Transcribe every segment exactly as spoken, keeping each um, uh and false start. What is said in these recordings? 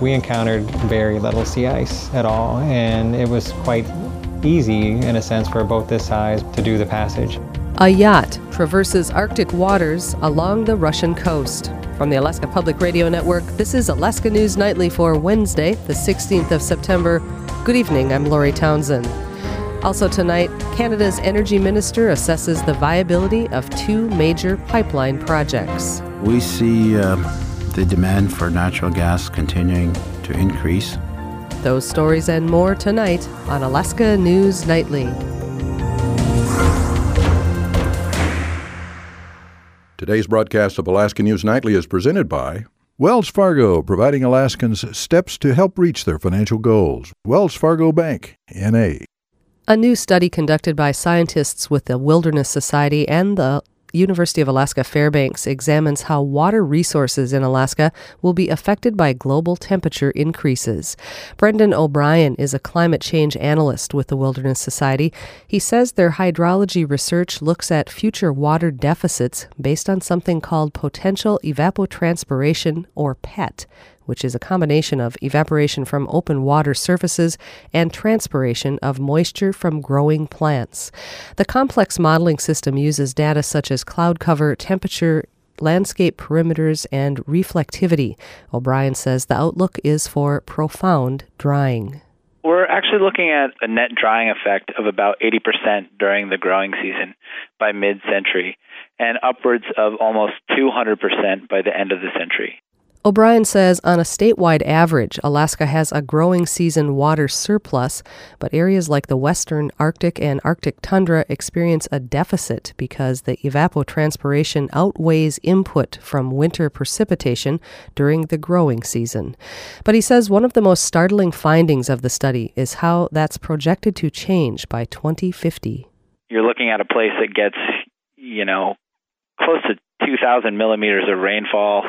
we encountered very little sea ice at all, and it was quite easy, in a sense, for a boat this size to do the passage. A yacht traverses Arctic waters along the Russian coast. From the Alaska Public Radio Network, this is Alaska News Nightly for Wednesday, the sixteenth of September. Good evening, I'm Lori Townsend. Also tonight, Canada's energy minister assesses the viability of two major pipeline projects. We see uh, the demand for natural gas continuing to increase. Those stories and more tonight on Alaska News Nightly. Today's broadcast of Alaska News Nightly is presented by Wells Fargo, providing Alaskans steps to help reach their financial goals. Wells Fargo Bank, N A A new study conducted by scientists with the Wilderness Society and the University of Alaska Fairbanks examines how water resources in Alaska will be affected by global temperature increases. Brendan O'Brien is a climate change analyst with the Wilderness Society. He says their hydrology research looks at future water deficits based on something called potential evapotranspiration, or P E T, which is a combination of evaporation from open water surfaces and transpiration of moisture from growing plants. The complex modeling system uses data such as cloud cover, temperature, landscape perimeters, and reflectivity. O'Brien says the outlook is for profound drying. We're actually looking at a net drying effect of about eighty percent during the growing season by mid-century, and upwards of almost two hundred percent by the end of the century. O'Brien says on a statewide average, Alaska has a growing season water surplus, but areas like the western Arctic and Arctic tundra experience a deficit because the evapotranspiration outweighs input from winter precipitation during the growing season. But he says one of the most startling findings of the study is how that's projected to change by twenty fifty. You're looking at a place that gets, you know, close to two thousand millimeters of rainfall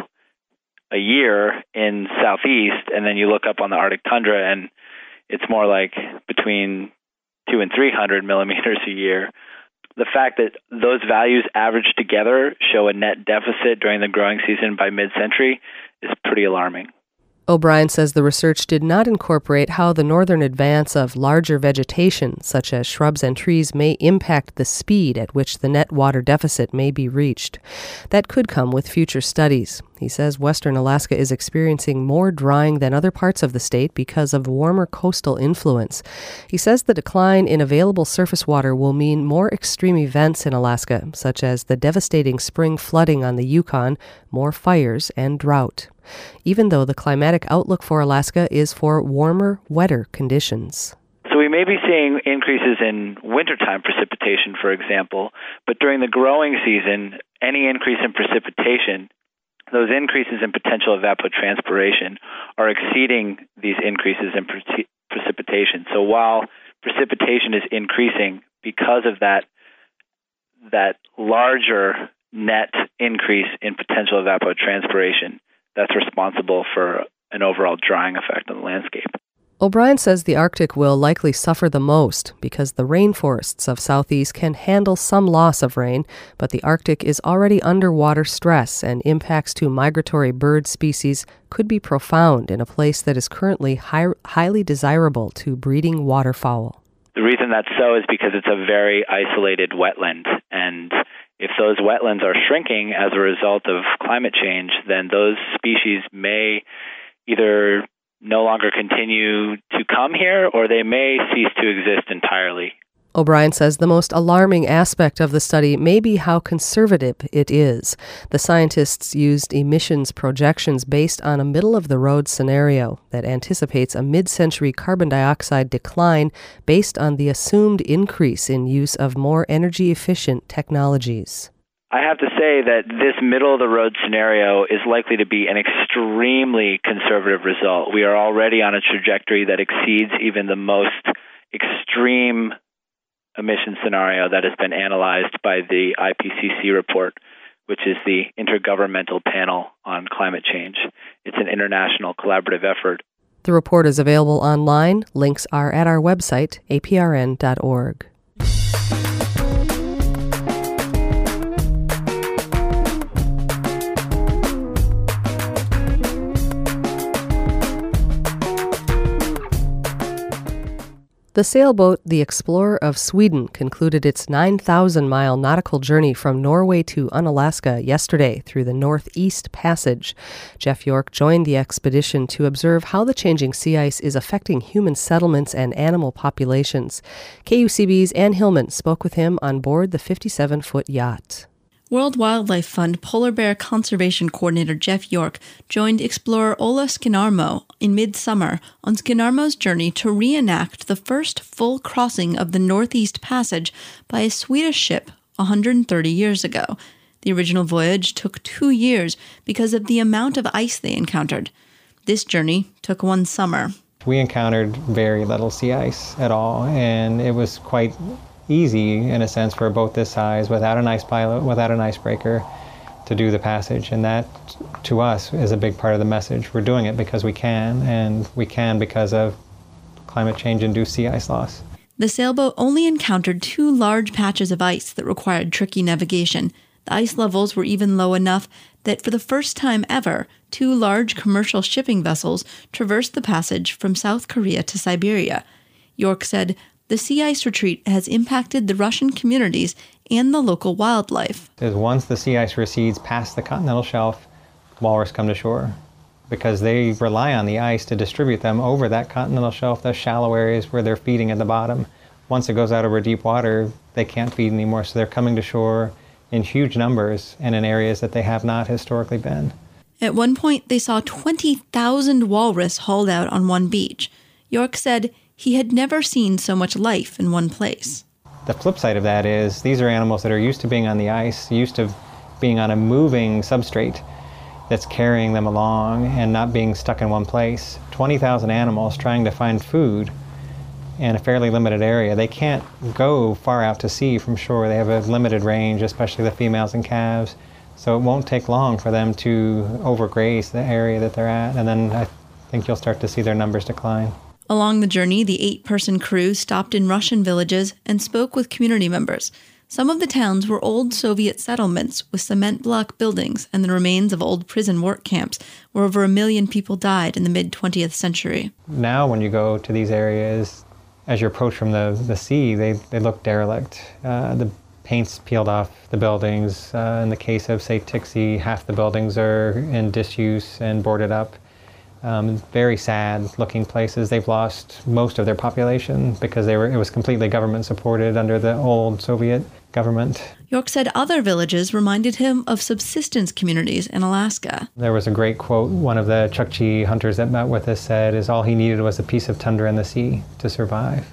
a year in southeast, and then you look up on the Arctic tundra and it's more like between two and three hundred millimeters a year. The fact that those values averaged together show a net deficit during the growing season by mid-century is pretty alarming. O'Brien says the research did not incorporate how the northern advance of larger vegetation, such as shrubs and trees, may impact the speed at which the net water deficit may be reached. That could come with future studies. He says western Alaska is experiencing more drying than other parts of the state because of warmer coastal influence. He says the decline in available surface water will mean more extreme events in Alaska, such as the devastating spring flooding on the Yukon, more fires, and drought. Even though the climatic outlook for Alaska is for warmer, wetter conditions. So we may be seeing increases in wintertime precipitation, for example, but during the growing season, any increase in precipitation, those increases in potential evapotranspiration are exceeding these increases in pre- precipitation. So while precipitation is increasing because of that, that larger net increase in potential evapotranspiration, that's responsible for an overall drying effect on the landscape. O'Brien says the Arctic will likely suffer the most because the rainforests of southeast can handle some loss of rain, but the Arctic is already under water stress, and impacts to migratory bird species could be profound in a place that is currently high, highly desirable to breeding waterfowl. The reason that's so is because it's a very isolated wetland, and if those wetlands are shrinking as a result of climate change, then those species may either no longer continue to come here, or they may cease to exist entirely. O'Brien says the most alarming aspect of the study may be how conservative it is. The scientists used emissions projections based on a middle-of-the-road scenario that anticipates a mid-century carbon dioxide decline based on the assumed increase in use of more energy-efficient technologies. I have to say that this middle-of-the-road scenario is likely to be an extremely conservative result. We are already on a trajectory that exceeds even the most extreme emission scenario that has been analyzed by the I P C C report, which is the Intergovernmental Panel on Climate Change. It's an international collaborative effort. The report is available online. Links are at our website, a p r n dot org. The sailboat, the Explorer of Sweden, concluded its nine thousand mile nautical journey from Norway to Unalaska yesterday through the Northeast Passage. Jeff York joined the expedition to observe how the changing sea ice is affecting human settlements and animal populations. K U C B's Ann Hillman spoke with him on board the fifty-seven foot yacht. World Wildlife Fund Polar Bear Conservation Coordinator Jeff York joined explorer Ola Skinnarmo in midsummer on Skinnarmo's journey to reenact the first full crossing of the Northeast Passage by a Swedish ship one hundred thirty years ago. The original voyage took two years because of the amount of ice they encountered. This journey took one summer. We encountered very little sea ice at all, and it was quite easy, in a sense, for a boat this size, without an ice pilot, without an icebreaker, to do the passage. And that, to us, is a big part of the message. We're doing it because we can, and we can because of climate change-induced sea ice loss. The sailboat only encountered two large patches of ice that required tricky navigation. The ice levels were even low enough that for the first time ever, two large commercial shipping vessels traversed the passage from South Korea to Siberia. York said, "The sea ice retreat has impacted the Russian communities and the local wildlife." Is once the sea ice recedes past the continental shelf, walrus come to shore because they rely on the ice to distribute them over that continental shelf, those shallow areas where they're feeding at the bottom. Once it goes out over deep water, they can't feed anymore, so they're coming to shore in huge numbers and in areas that they have not historically been. At one point, they saw twenty thousand walrus hauled out on one beach. York said he had never seen so much life in one place. The flip side of that is these are animals that are used to being on the ice, used to being on a moving substrate that's carrying them along and not being stuck in one place. twenty thousand animals trying to find food in a fairly limited area. They can't go far out to sea from shore. They have a limited range, especially the females and calves. So it won't take long for them to overgraze the area that they're at, and then I think you'll start to see their numbers decline. Along the journey, the eight-person crew stopped in Russian villages and spoke with community members. Some of the towns were old Soviet settlements with cement block buildings and the remains of old prison work camps where over a million people died in the mid-twentieth century. Now when you go to these areas, as you approach from the, the sea, they, they look derelict. Uh, the paint's peeled off the buildings. Uh, in the case of, say, Tixie, half the buildings are in disuse and boarded up. Um, very sad-looking places. They've lost most of their population because they were it was completely government-supported under the old Soviet government. York said other villages reminded him of subsistence communities in Alaska. There was a great quote one of the Chukchi hunters that met with us said is all he needed was a piece of tundra in the sea to survive.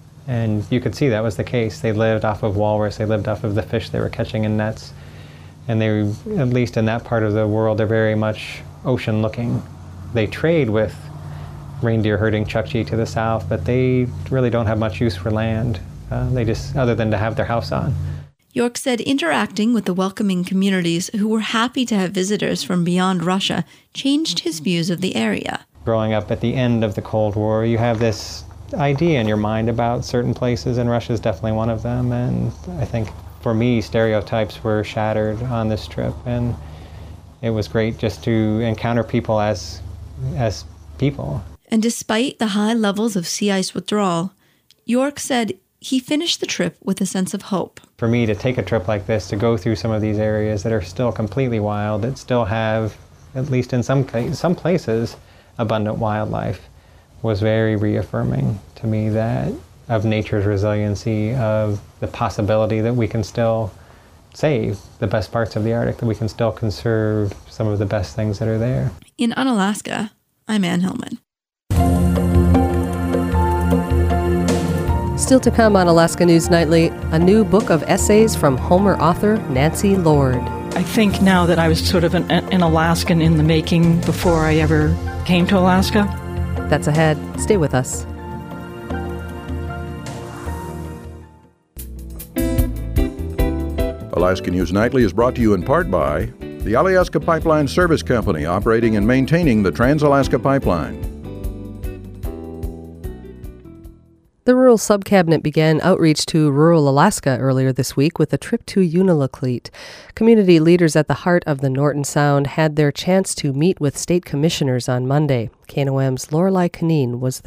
And you could see that was the case. They lived off of walrus. They lived off of the fish they were catching in nets. And they, at least in that part of the world, they're very much ocean-looking. They trade with reindeer herding Chukchi to the south, but they really don't have much use for land. Uh, they just, other than to have their house on. York said interacting with the welcoming communities who were happy to have visitors from beyond Russia changed his views of the area. Growing up at the end of the Cold War, you have this idea in your mind about certain places, and Russia is definitely one of them. And I think for me, stereotypes were shattered on this trip, and it was great just to encounter people as as people. And despite the high levels of sea ice withdrawal, York said he finished the trip with a sense of hope. For me to take a trip like this, to go through some of these areas that are still completely wild, that still have, at least in some some places, abundant wildlife, was very reaffirming to me that of nature's resiliency, of the possibility that we can still save the best parts of the Arctic, that we can still conserve some of the best things that are there. In Unalaska, I'm Ann Hillman. Still to come on Alaska News Nightly, a new book of essays from Homer author Nancy Lord. I think now that I was sort of an, an Alaskan in the making before I ever came to Alaska. That's ahead. Stay with us. Alaska News Nightly is brought to you in part by the Alyeska Pipeline Service Company, operating and maintaining the Trans-Alaska Pipeline. The Rural Subcabinet began outreach to rural Alaska earlier this week with a trip to Unalakleet. Community leaders at the heart of the Norton Sound had their chance to meet with state commissioners on Monday. K N O M's Lorelei Canine was there.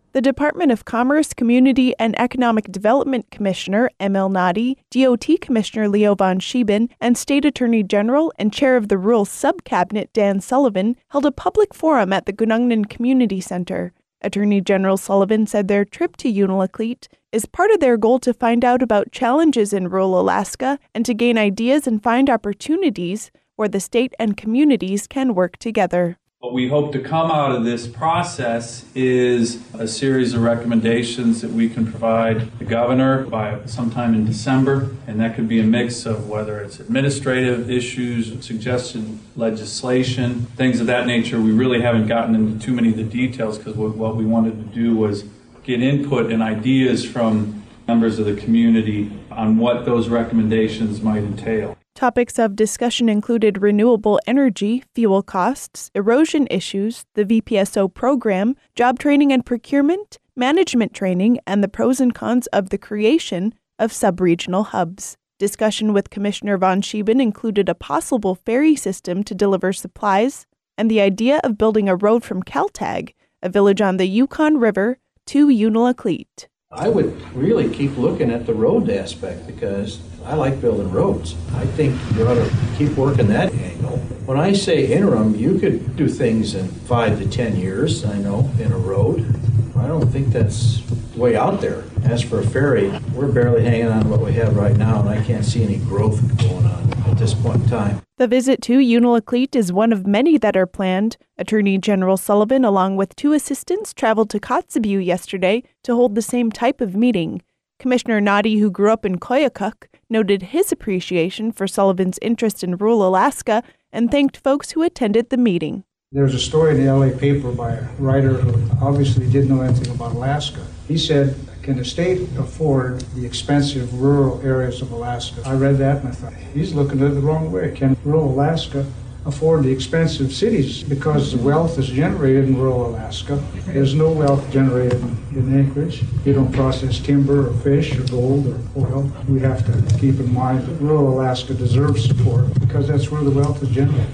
The Department of Commerce, Community and Economic Development Commissioner Emil Nadi, D O T Commissioner Leo Von Schieben, and State Attorney General and Chair of the Rural Subcabinet Dan Sullivan held a public forum at the Gunungnan Community Center. Attorney General Sullivan said their trip to Unalakleet is part of their goal to find out about challenges in rural Alaska and to gain ideas and find opportunities where the state and communities can work together. What we hope to come out of this process is a series of recommendations that we can provide the governor by sometime in December, and that could be a mix of whether it's administrative issues, suggested legislation, things of that nature. We really haven't gotten into too many of the details because what we wanted to do was get input and ideas from members of the community on what those recommendations might entail. Topics of discussion included renewable energy, fuel costs, erosion issues, the V P S O program, job training and procurement, management training, and the pros and cons of the creation of sub-regional hubs. Discussion with Commissioner Von Schieben included a possible ferry system to deliver supplies and the idea of building a road from Kaltag, a village on the Yukon River, to Unalakleet. I would really keep looking at the road aspect because I like building roads. I think you ought to keep working that angle. When I say interim, you could do things in five to ten years, I know, in a road. I don't think that's way out there. As for a ferry, we're barely hanging on to what we have right now, and I can't see any growth going on at this point in time. The visit to Unalakleet is one of many that are planned. Attorney General Sullivan, along with two assistants, traveled to Kotzebue yesterday to hold the same type of meeting. Commissioner Nadi, who grew up in Koyukuk, noted his appreciation for Sullivan's interest in rural Alaska and thanked folks who attended the meeting. There's a story in the L A paper by a writer who obviously didn't know anything about Alaska. He said, can the state afford the expensive rural areas of Alaska? I read that and I thought, he's looking at it the wrong way. Can rural Alaska afford the expensive cities? Because the wealth is generated in rural Alaska. There's no wealth generated in Anchorage. You don't process timber or fish or gold or oil. We have to keep in mind that rural Alaska deserves support because that's where the wealth is generated.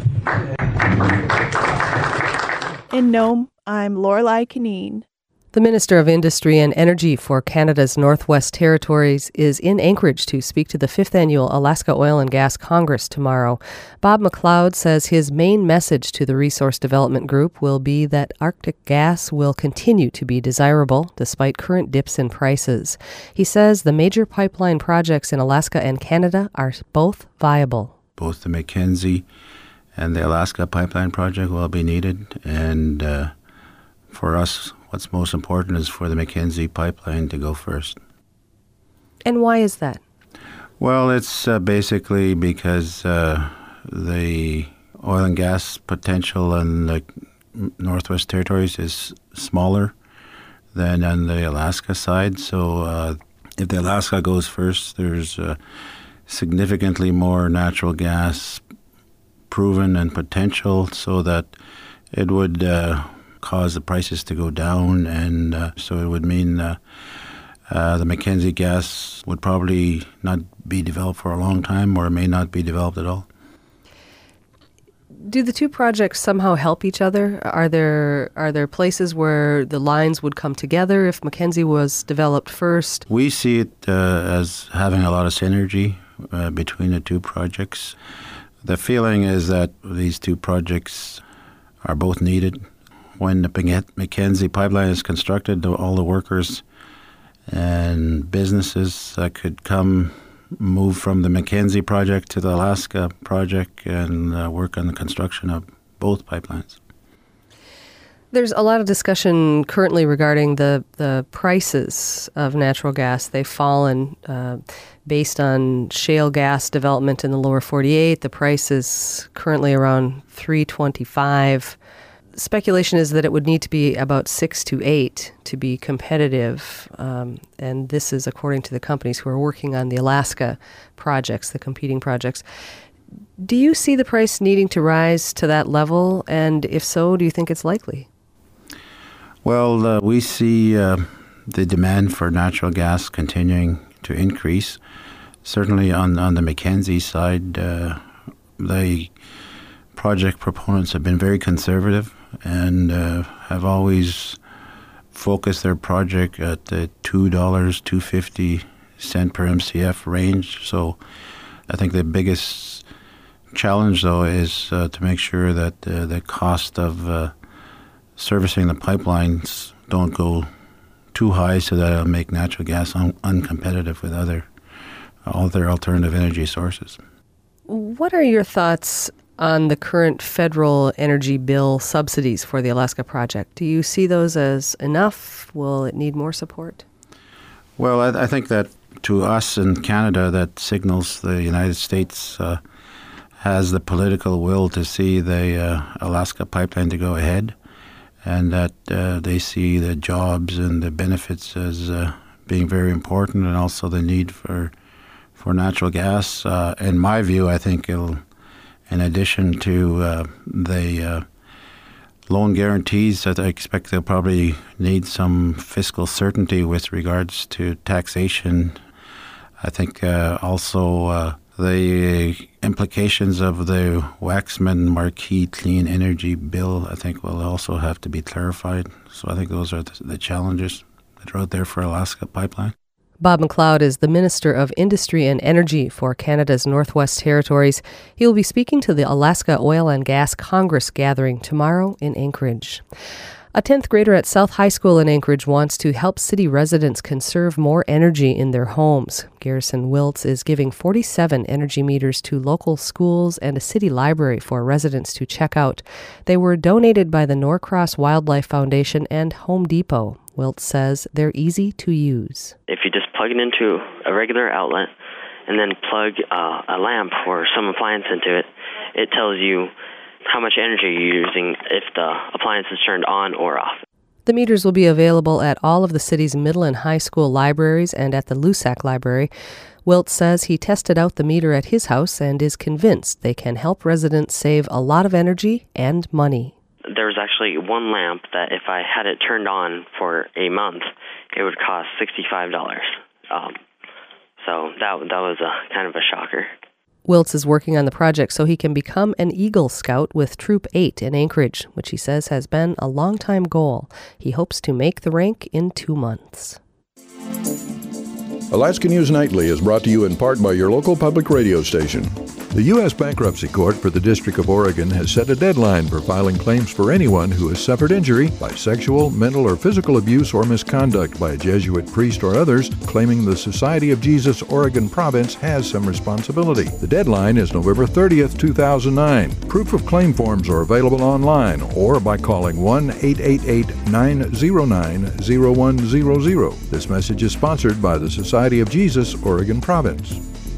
In Nome, I'm Lorelei Kineen. The Minister of Industry and Energy for Canada's Northwest Territories is in Anchorage to speak to the fifth Annual Alaska Oil and Gas Congress tomorrow. Bob McLeod says his main message to the Resource Development Group will be that Arctic gas will continue to be desirable despite current dips in prices. He says the major pipeline projects in Alaska and Canada are both viable. Both the Mackenzie and the Alaska Pipeline Project will be needed, and uh, for us, what's most important is for the Mackenzie Pipeline to go first. And why is that? Well, it's uh, basically because uh, the oil and gas potential in the Northwest Territories is smaller than on the Alaska side. So uh, if the Alaska goes first, there's uh, significantly more natural gas proven and potential, so that it would uh, cause the prices to go down, and uh, so it would mean uh, uh, the Mackenzie gas would probably not be developed for a long time, or it may not be developed at all. Do the two projects somehow help each other? Are there are there places where the lines would come together if Mackenzie was developed first? We see it uh, as having a lot of synergy uh, between the two projects. The feeling is that these two projects are both needed. When the Mackenzie pipeline is constructed, all the workers and businesses that could come move from the Mackenzie project to the Alaska project and uh, work on the construction of both pipelines. There's a lot of discussion currently regarding the, the prices of natural gas. They've fallen uh, based on shale gas development in the lower forty-eight. The price is currently around three twenty-five. Speculation is that it would need to be about six to eight to be competitive, um, and this is according to the companies who are working on the Alaska projects, the competing projects. Do you see the price needing to rise to that level, and if so, do you think it's likely? Well, uh, we see uh, the demand for natural gas continuing to increase. Certainly on, on the Mackenzie side, uh, the project proponents have been very conservative and uh, have always focus their project at the two dollars, two fifty cent per M C F range. So I think the biggest challenge, though, is uh, to make sure that uh, the cost of uh, servicing the pipelines don't go too high so that it'll make natural gas un- uncompetitive with other other alternative energy sources. What are your thoughts on the current federal energy bill subsidies for the Alaska project? Do you see those as enough? Will it need more support? Well, I, I think that to us in Canada, that signals the United States uh, has the political will to see the uh, Alaska pipeline to go ahead, and that uh, they see the jobs and the benefits as uh, being very important, and also the need for for natural gas. Uh, in my view, I think it'll, in addition to uh, the uh, loan guarantees, that I expect they'll probably need some fiscal certainty with regards to taxation. I think uh, also uh, the implications of the Waxman-Markey Clean Energy Bill, I think, will also have to be clarified. So I think those are the, the challenges that are out there for Alaska Pipeline. Bob McLeod is the Minister of Industry and Energy for Canada's Northwest Territories. He will be speaking to the Alaska Oil and Gas Congress gathering tomorrow in Anchorage. A tenth grader at South High School in Anchorage wants to help city residents conserve more energy in their homes. Garrison Wiltz is giving forty-seven energy meters to local schools and a city library for residents to check out. They were donated by the Norcross Wildlife Foundation and Home Depot. Wiltz says they're easy to use. If you just plug it into a regular outlet and then plug uh, a lamp or some appliance into it, it tells you how much energy you're using if the appliance is turned on or off. The meters will be available at all of the city's middle and high school libraries and at the Lusac Library. Wiltz says he tested out the meter at his house and is convinced they can help residents save a lot of energy and money. There was actually one lamp that if I had it turned on for a month, it would cost sixty-five dollars. Um, so that that was a kind of a shocker. Wiltz is working on the project so he can become an Eagle Scout with Troop eight in Anchorage, which he says has been a long-time goal. He hopes to make the rank in two months. Alaska News Nightly is brought to you in part by your local public radio station. The U S Bankruptcy Court for the District of Oregon has set a deadline for filing claims for anyone who has suffered injury by sexual, mental, or physical abuse or misconduct by a Jesuit priest or others, claiming the Society of Jesus Oregon Province has some responsibility. The deadline is November thirtieth, two thousand nine. Proof of claim forms are available online or by calling one eight eight eight, nine zero nine, zero one zero zero. This message is sponsored by the Society of Jesus Oregon Province.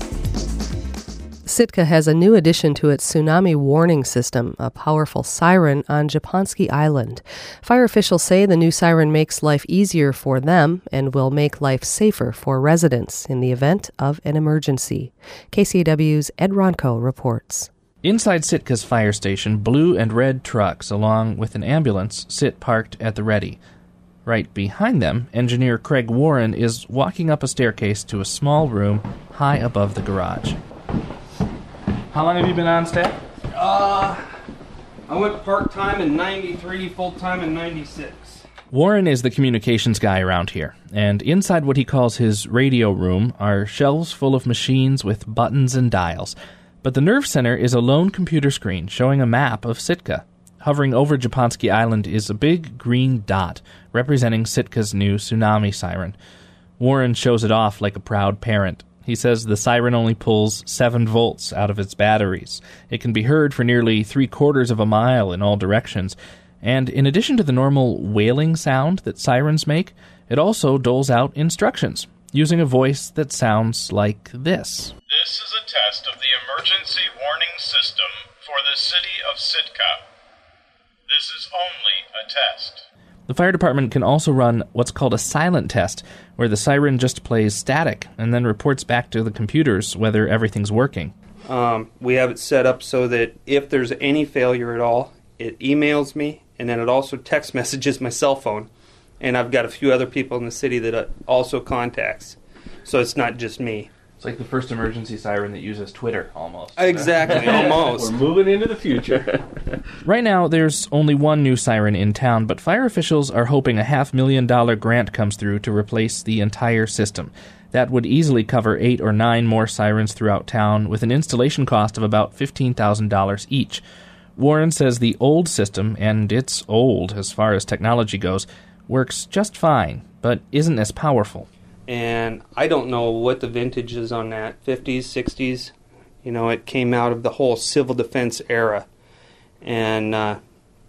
Sitka has a new addition to its tsunami warning system, a powerful siren on Japonski Island. Fire officials say the new siren makes life easier for them and will make life safer for residents in the event of an emergency. K C A W's Ed Ronco reports. Inside Sitka's fire station, blue and red trucks, along with an ambulance, sit parked at the ready. Right behind them, engineer Craig Warren is walking up a staircase to a small room high above the garage. How long have you been on staff? Uh, I went part-time in ninety-three, full-time in ninety-six. Warren is the communications guy around here, and inside what he calls his radio room are shelves full of machines with buttons and dials. But the nerve center is a lone computer screen showing a map of Sitka. Hovering over Japonski Island is a big green dot representing Sitka's new tsunami siren. Warren shows it off like a proud parent. He says the siren only pulls seven volts out of its batteries. It can be heard for nearly three-quarters of a mile in all directions. And in addition to the normal wailing sound that sirens make, it also doles out instructions, using a voice that sounds like this. This is a test of the emergency warning system for the city of Sitka. This is only a test. The fire department can also run what's called a silent test, where the siren just plays static and then reports back to the computers whether everything's working. Um, we have it set up so that if there's any failure at all, it emails me, and then it also text messages my cell phone. And I've got a few other people in the city that it also contacts. So it's not just me. It's like the first emergency siren that uses Twitter, almost. Exactly, almost. We're moving into the future. Right now, there's only one new siren in town, but fire officials are hoping a half million dollar grant comes through to replace the entire system. That would easily cover eight or nine more sirens throughout town, with an installation cost of about fifteen thousand dollars each. Warren says the old system, and it's old as far as technology goes, works just fine, but isn't as powerful. And I don't know what the vintage is on that, fifties, sixties. You know, it came out of the whole civil defense era. And uh,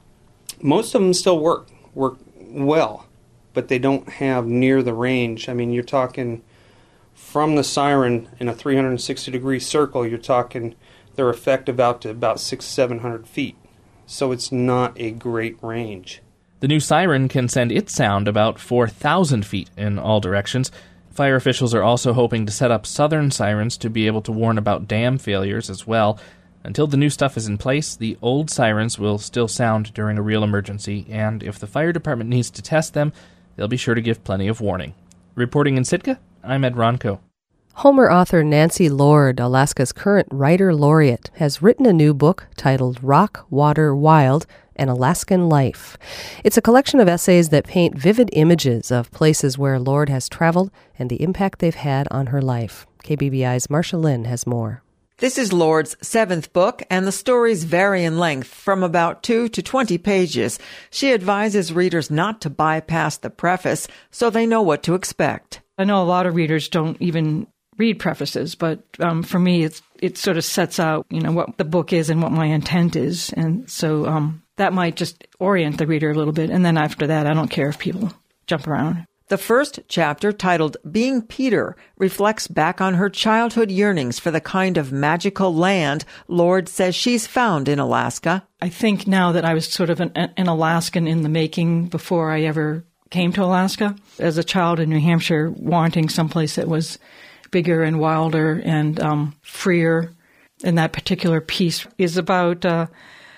most of them still work, work well, but they don't have near the range. I mean, you're talking from the siren in a three hundred sixty degree circle, you're talking they're effective out to about six, seven hundred feet. So it's not a great range. The new siren can send its sound about four thousand feet in all directions. Fire officials are also hoping to set up southern sirens to be able to warn about dam failures as well. Until the new stuff is in place, the old sirens will still sound during a real emergency, and if the fire department needs to test them, they'll be sure to give plenty of warning. Reporting in Sitka, I'm Ed Ronco. Homer author Nancy Lord, Alaska's current writer laureate, has written a new book titled Rock, Water, Wild, An Alaskan Life. It's a collection of essays that paint vivid images of places where Lord has traveled and the impact they've had on her life. K B B I's Marcia Lynn has more. This is Lord's seventh book, and the stories vary in length from about two to twenty pages. She advises readers not to bypass the preface so they know what to expect. I know a lot of readers don't even read prefaces, but um, for me, it's, it sort of sets out, you know, what the book is and what my intent is. And so um, that might just orient the reader a little bit. And then after that, I don't care if people jump around. The first chapter, titled Being Peter, reflects back on her childhood yearnings for the kind of magical land Lord says she's found in Alaska. I think now that I was sort of an, an Alaskan in the making before I ever came to Alaska. As a child in New Hampshire, wanting someplace that was bigger and wilder and um, freer. And that particular piece is about uh,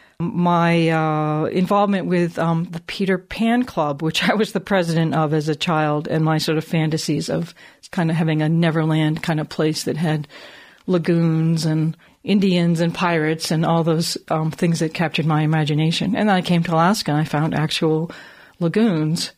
my uh, involvement with um, the Peter Pan Club, which I was the president of as a child, and my sort of fantasies of kind of having a Neverland kind of place that had lagoons and Indians and pirates and all those um, things that captured my imagination. And then I came to Alaska and I found actual lagoons.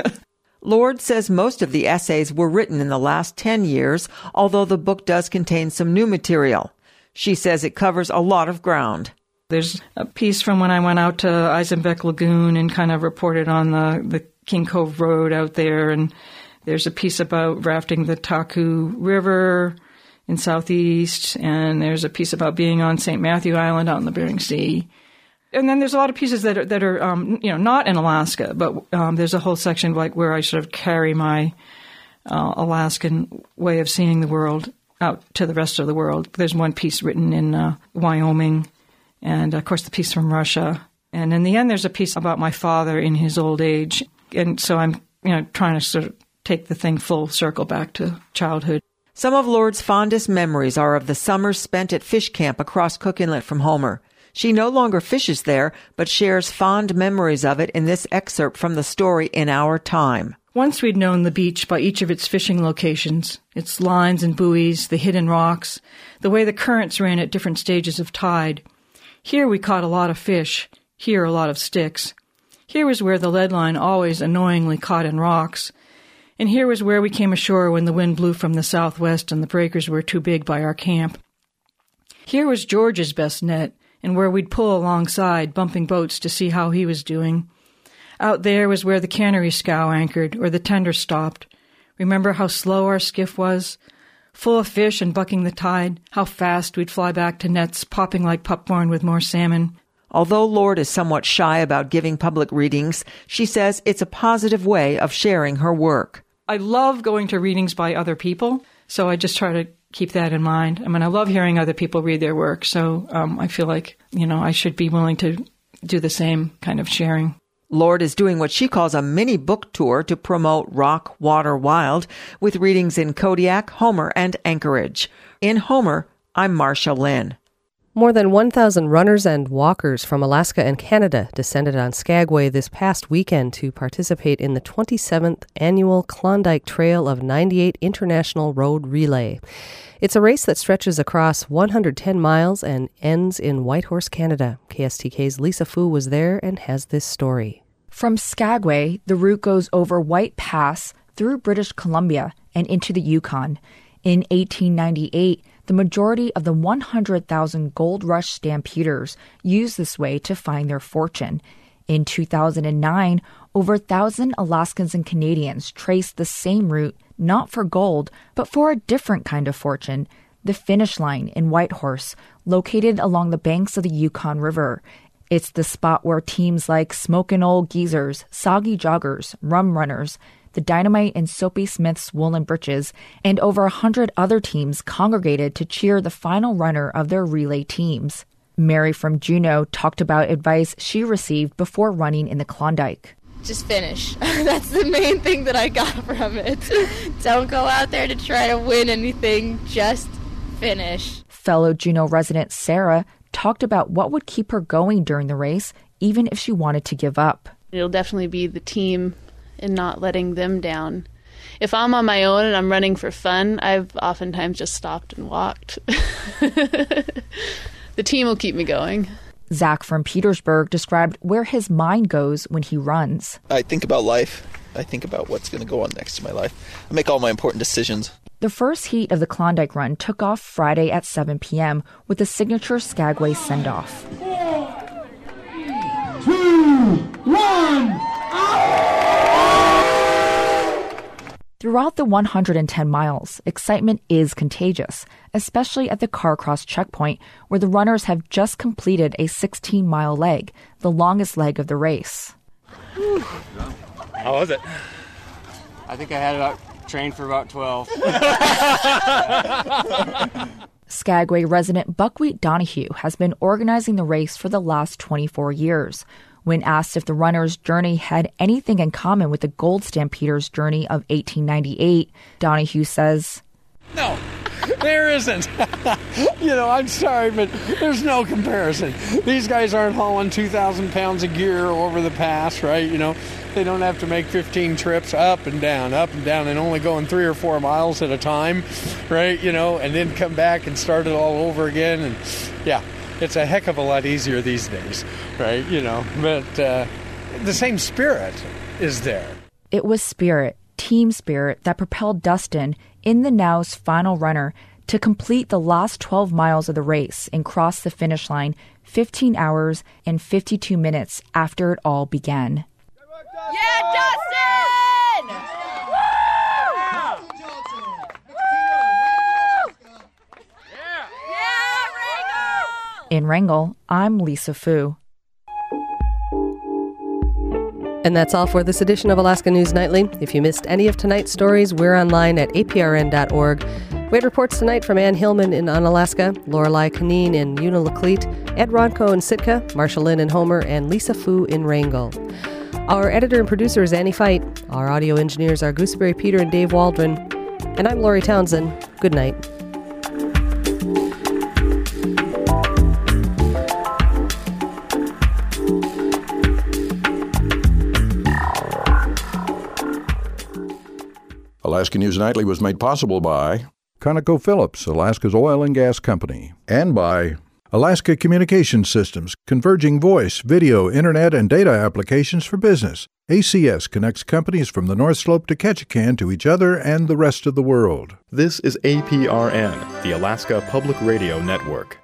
Lord says most of the essays were written in the last ten years, although the book does contain some new material. She says it covers a lot of ground. There's a piece from when I went out to Eisenbeck Lagoon and kind of reported on the, the King Cove Road out there. And there's a piece about rafting the Taku River in Southeast. And there's a piece about being on Saint Matthew Island out in the Bering Sea. And then there's a lot of pieces that are, that are um, you know, not in Alaska, but um, there's a whole section like where I sort of carry my uh, Alaskan way of seeing the world out to the rest of the world. There's one piece written in uh, Wyoming, and of course the piece from Russia. And in the end, there's a piece about my father in his old age. And so I'm, you know, trying to sort of take the thing full circle back to childhood. Some of Lord's fondest memories are of the summers spent at fish camp across Cook Inlet from Homer. She no longer fishes there, but shares fond memories of it in this excerpt from the story In Our Time. Once we'd known the beach by each of its fishing locations, its lines and buoys, the hidden rocks, the way the currents ran at different stages of tide. Here we caught a lot of fish, here a lot of sticks. Here was where the lead line always annoyingly caught in rocks. And here was where we came ashore when the wind blew from the southwest and the breakers were too big by our camp. Here was George's best net, and where we'd pull alongside, bumping boats to see how he was doing. Out there was where the cannery scow anchored, or the tender stopped. Remember how slow our skiff was? Full of fish and bucking the tide, how fast we'd fly back to nets, popping like popcorn with more salmon. Although Lord is somewhat shy about giving public readings, she says it's a positive way of sharing her work. I love going to readings by other people, so I just try to keep that in mind. I mean, I love hearing other people read their work, so um, I feel like, you know, I should be willing to do the same kind of sharing. Lord is doing what she calls a mini book tour to promote Rock, Water, Wild, with readings in Kodiak, Homer, and Anchorage. In Homer, I'm Marcia Lynn. More than one thousand runners and walkers from Alaska and Canada descended on Skagway this past weekend to participate in the twenty-seventh annual Klondike Trail of ninety-eight International Road Relay. It's a race that stretches across one hundred ten miles and ends in Whitehorse, Canada. K S T K's Lisa Fu was there and has this story. From Skagway, the route goes over White Pass, through British Columbia, and into the Yukon. In eighteen ninety-eight, the majority of the one hundred thousand gold rush stampeders used this way to find their fortune. In two thousand nine, over a thousand Alaskans and Canadians traced the same route, not for gold, but for a different kind of fortune, the finish line in Whitehorse, located along the banks of the Yukon River. It's the spot where teams like Smokin' Old Geezers, Soggy Joggers, Rum Runners, the Dynamite and Soapy Smith's Woolen Britches, and over a hundred other teams congregated to cheer the final runner of their relay teams. Mary from Juneau talked about advice she received before running in the Klondike. Just finish. That's the main thing that I got from it. Don't go out there to try to win anything. Just finish. Fellow Juneau resident Sarah talked about what would keep her going during the race, even if she wanted to give up. It'll definitely be the team and not letting them down. If I'm on my own and I'm running for fun, I've oftentimes just stopped and walked. The team will keep me going. Zach from Petersburg described where his mind goes when he runs. I think about life. I think about what's going to go on next in my life. I make all my important decisions. The first heat of the Klondike Run took off Friday at seven p.m. with the signature Skagway send-off. Four, three, two, one, Throughout the one hundred ten miles, excitement is contagious, especially at the Carcross checkpoint, where the runners have just completed a sixteen-mile leg, the longest leg of the race. How was it? I think I had about trained for about twelve. Skagway resident Buckwheat Donahue has been organizing the race for the last twenty-four years. When asked if the runner's journey had anything in common with the Gold Stampeders' journey of eighteen ninety-eight, Donahue says, "No, there isn't. You know, I'm sorry, but there's no comparison. These guys aren't hauling two thousand pounds of gear over the pass, right? You know, they don't have to make fifteen trips up and down, up and down, and only going three or four miles at a time, right? You know, and then come back and start it all over again. And yeah, it's a heck of a lot easier these days, right? You know, but uh, the same spirit is there." It was spirit, team spirit, that propelled Dustin, in the Now's final runner, to complete the last twelve miles of the race and cross the finish line fifteen hours and fifty-two minutes after it all began. Yeah, Dustin! In Wrangell, I'm Lisa Fu. And that's all for this edition of Alaska News Nightly. If you missed any of tonight's stories, we're online at A P R N dot org. We had reports tonight from Ann Hillman in Unalaska, Lorelei Canine in Unalakleet, Ed Ronco in Sitka, Marsha Lynn in Homer, and Lisa Fu in Wrangell. Our editor and producer is Annie Fight. Our audio engineers are Gooseberry Peter and Dave Waldron. And I'm Lori Townsend. Good night. Alaska News Nightly was made possible by ConocoPhillips, Alaska's oil and gas company, and by Alaska Communications Systems, converging voice, video, internet, and data applications for business. A C S connects companies from the North Slope to Ketchikan to each other and the rest of the world. This is A P R N, the Alaska Public Radio Network.